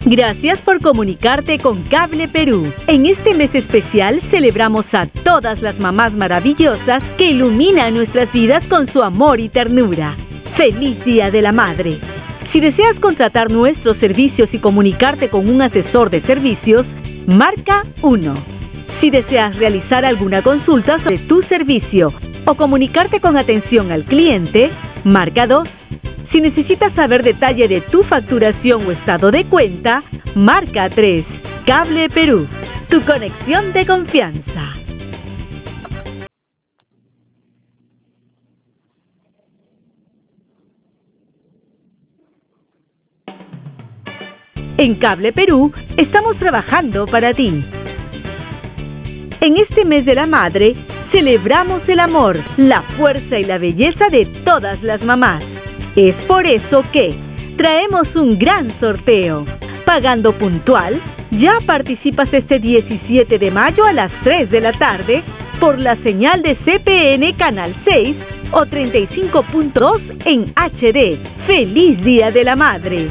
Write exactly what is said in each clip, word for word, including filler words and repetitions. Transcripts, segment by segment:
Gracias por comunicarte con Cable Perú. En este mes especial celebramos a todas las mamás maravillosas que iluminan nuestras vidas con su amor y ternura. ¡Feliz Día de la Madre! Si deseas contratar nuestros servicios y comunicarte con un asesor de servicios, marca uno. Si deseas realizar alguna consulta sobre tu servicio o comunicarte con atención al cliente, marca dos. Si necesitas saber detalle de tu facturación o estado de cuenta, marca tres. Cable Perú, tu conexión de confianza. En Cable Perú estamos trabajando para ti. En este mes de la madre, celebramos el amor, la fuerza y la belleza de todas las mamás. Es por eso que traemos un gran sorteo. Pagando puntual, ya participas este diecisiete de mayo a las tres de la tarde por la señal de C P N Canal seis o treinta y cinco punto dos en H D. ¡Feliz Día de la Madre!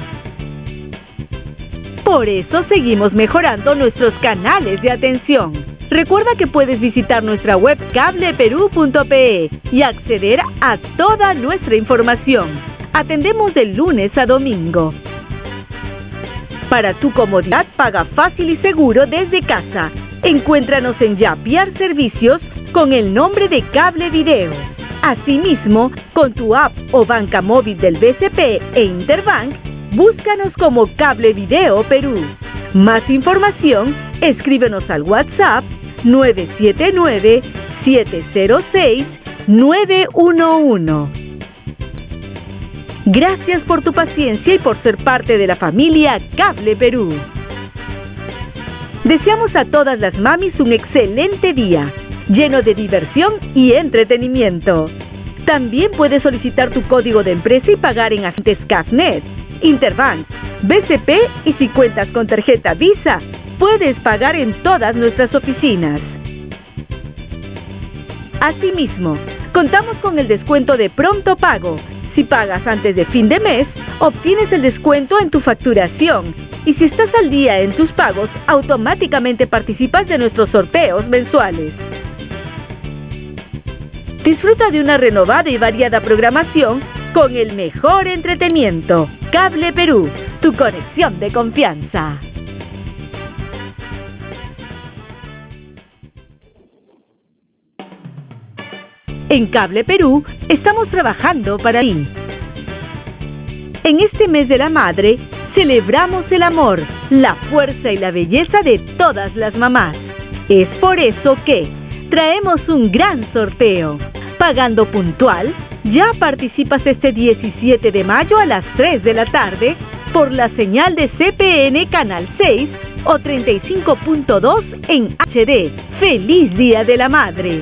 Por eso seguimos mejorando nuestros canales de atención. Recuerda que puedes visitar nuestra web cable perú punto pe y acceder a toda nuestra información. Atendemos de lunes a domingo. Para tu comodidad, paga fácil y seguro desde casa. Encuéntranos en Yapiar Servicios con el nombre de Cable Video. Asimismo, con tu app o banca móvil del B C P e Interbank, búscanos como Cable Video Perú. Más información, escríbenos al WhatsApp nueve siete nueve, siete cero seis, nueve uno uno. Gracias por tu paciencia y por ser parte de la familia Cable Perú. Deseamos a todas las mamis un excelente día, lleno de diversión y entretenimiento. También puedes solicitar tu código de empresa y pagar en agentes Cafnet, Interbank, B C P y si cuentas con tarjeta Visa, puedes pagar en todas nuestras oficinas. Asimismo, contamos con el descuento de pronto pago. Si pagas antes de fin de mes, obtienes el descuento en tu facturación. Y si estás al día en tus pagos, automáticamente participas de nuestros sorteos mensuales. Disfruta de una renovada y variada programación con el mejor entretenimiento. Cable Perú, tu conexión de confianza. En Cable Perú estamos trabajando para ti. En este mes de la madre, celebramos el amor, la fuerza y la belleza de todas las mamás. Es por eso que traemos un gran sorteo. Pagando puntual, ya participas este diecisiete de mayo a las tres de la tarde por la señal de C P N Canal seis o treinta y cinco punto dos en H D. ¡Feliz Día de la Madre!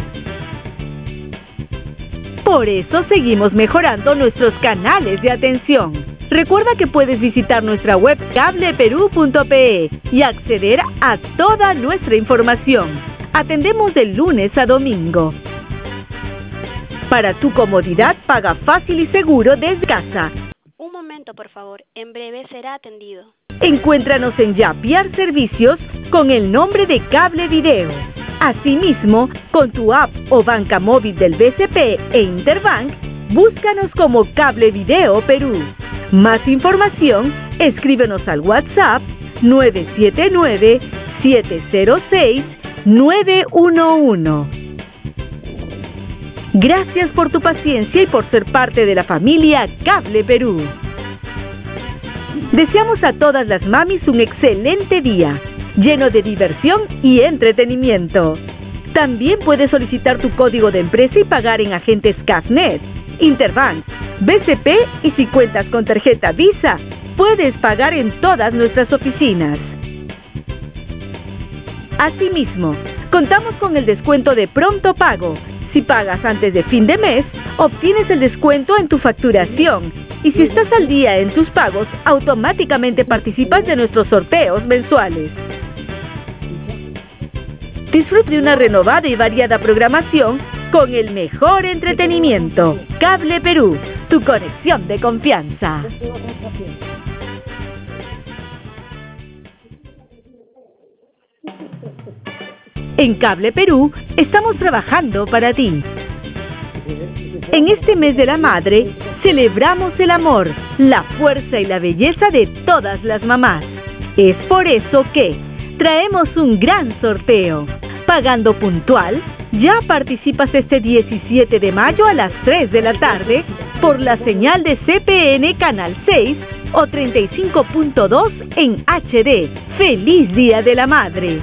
Por eso seguimos mejorando nuestros canales de atención. Recuerda que puedes visitar nuestra web cable perú punto pe y acceder a toda nuestra información. Atendemos de lunes a domingo. Para tu comodidad, paga fácil y seguro desde casa. Un momento, por favor. En breve será atendido. Encuéntranos en Yapiar Servicios con el nombre de Cable Video. Asimismo, con tu app o banca móvil del B C P e Interbank, búscanos como Cable Video Perú. Más información, escríbenos al WhatsApp nueve siete nueve, siete cero seis, nueve uno uno. Gracias por tu paciencia y por ser parte de la familia Cable Perú. Deseamos a todas las mamis un excelente día, lleno de diversión y entretenimiento. También puedes solicitar tu código de empresa y pagar en agentes Cafnet, Interbank, B C P y si cuentas con tarjeta Visa, puedes pagar en todas nuestras oficinas. Asimismo, contamos con el descuento de pronto pago. Si pagas antes de fin de mes, obtienes el descuento en tu facturación. Y si estás al día en tus pagos, automáticamente participas de nuestros sorteos mensuales. Disfruta de una renovada y variada programación con el mejor entretenimiento. Cable Perú, tu conexión de confianza. En Cable Perú estamos trabajando para ti. En este mes de la madre, celebramos el amor, la fuerza y la belleza de todas las mamás. Es por eso que traemos un gran sorteo. Pagando puntual, ya participas este diecisiete de mayo a las tres de la tarde por la señal de C P N Canal seis o treinta y cinco punto dos en H D. ¡Feliz Día de la Madre!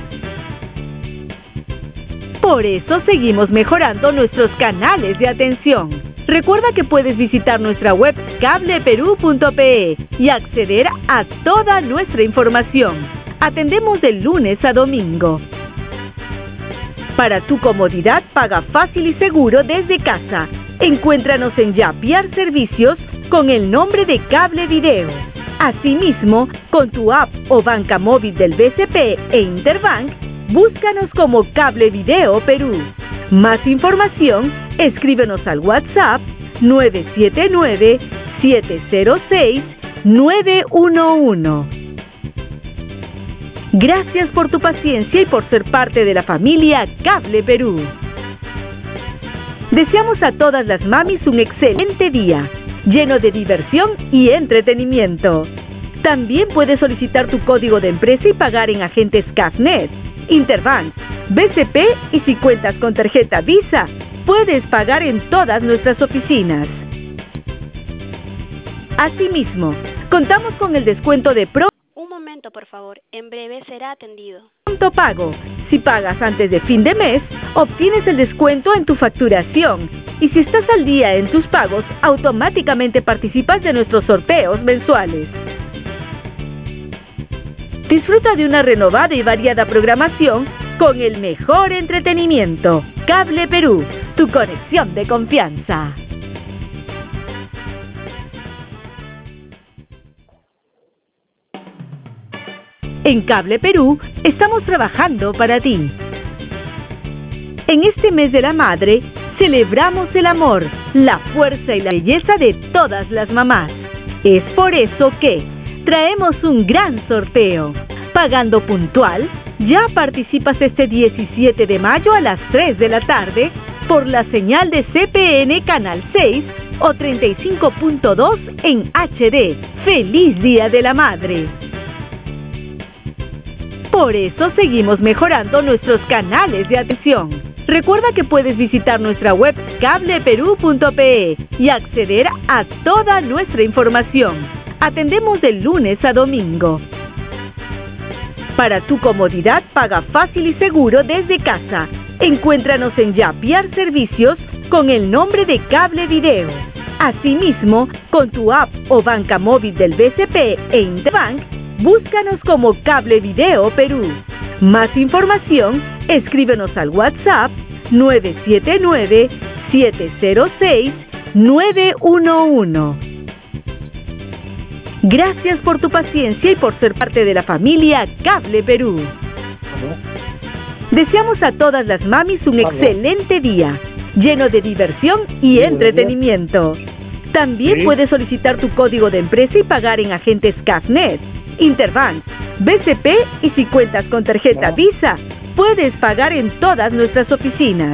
Por eso seguimos mejorando nuestros canales de atención. Recuerda que puedes visitar nuestra web cable perú punto pe y acceder a toda nuestra información. Atendemos de lunes a domingo. Para tu comodidad, paga fácil y seguro desde casa. Encuéntranos en Yapiar Servicios con el nombre de Cable Video. Asimismo, con tu app o banca móvil del B C P e Interbank, búscanos como Cable Video Perú. Más información, escríbenos al WhatsApp nueve siete nueve, siete cero seis, nueve uno uno. Gracias por tu paciencia y por ser parte de la familia Cable Perú. Deseamos a todas las mamis un excelente día, lleno de diversión y entretenimiento. También puedes solicitar tu código de empresa y pagar en agentes Cafnet, Interbank, B C P y si cuentas con tarjeta Visa, puedes pagar en todas nuestras oficinas. Asimismo, contamos con el descuento de Pro. Un momento, por favor. En breve será atendido. Pronto Pago. Si pagas antes de fin de mes, obtienes el descuento en tu facturación. Y si estás al día en tus pagos, automáticamente participas de nuestros sorteos mensuales. Disfruta de una renovada y variada programación con el mejor entretenimiento. Cable Perú, tu conexión de confianza. En Cable Perú estamos trabajando para ti. En este mes de la madre, celebramos el amor, la fuerza y la belleza de todas las mamás. Es por eso que traemos un gran sorteo. Pagando puntual, ya participas este diecisiete de mayo a las tres de la tarde por la señal de C P N Canal seis o treinta y cinco punto dos en H D. ¡Feliz Día de la Madre! Por eso seguimos mejorando nuestros canales de atención. Recuerda que puedes visitar nuestra web cable perú punto pe y acceder a toda nuestra información. Atendemos de lunes a domingo. Para tu comodidad, paga fácil y seguro desde casa. Encuéntranos en Yapiar Servicios con el nombre de Cable Video. Asimismo, con tu app o banca móvil del B C P e Interbank, búscanos como Cable Video Perú. Más información, escríbenos al WhatsApp nueve siete nueve, siete cero seis, nueve uno uno. Gracias por tu paciencia y por ser parte de la familia Cable Perú. Deseamos a todas las mamis un excelente día, lleno de diversión y entretenimiento. También puedes solicitar tu código de empresa y pagar en agentes Cafnet, Interbank, B C P y si cuentas con tarjeta Visa, puedes pagar en todas nuestras oficinas.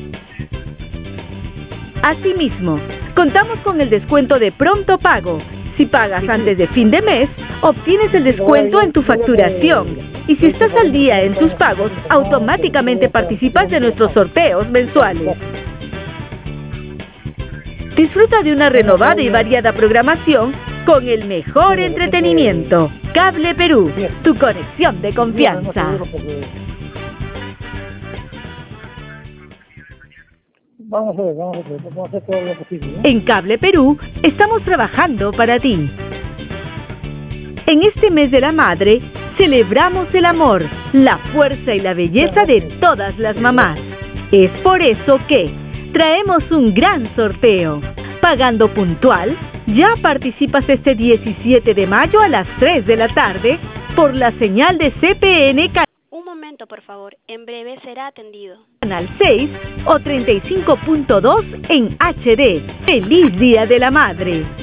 Asimismo, contamos con el descuento de Pronto Pago. Si pagas antes de fin de mes, obtienes el descuento en tu facturación. Y si estás al día en tus pagos, automáticamente participas de nuestros sorteos mensuales. Disfruta de una renovada y variada programación con el mejor entretenimiento. Cable Perú, tu conexión de confianza. Vamos a ver, vamos a ver, vamos a hacer todo lo posible, ¿no? En Cable Perú estamos trabajando para ti. En este mes de la madre, celebramos el amor, la fuerza y la belleza de todas las mamás. Es por eso que traemos un gran sorteo. Pagando puntual, ya participas este diecisiete de mayo a las tres de la tarde por la señal de C P N Canal. Un momento, por favor. En breve será atendido. Canal seis o treinta y cinco punto dos en H D. ¡Feliz Día de la Madre!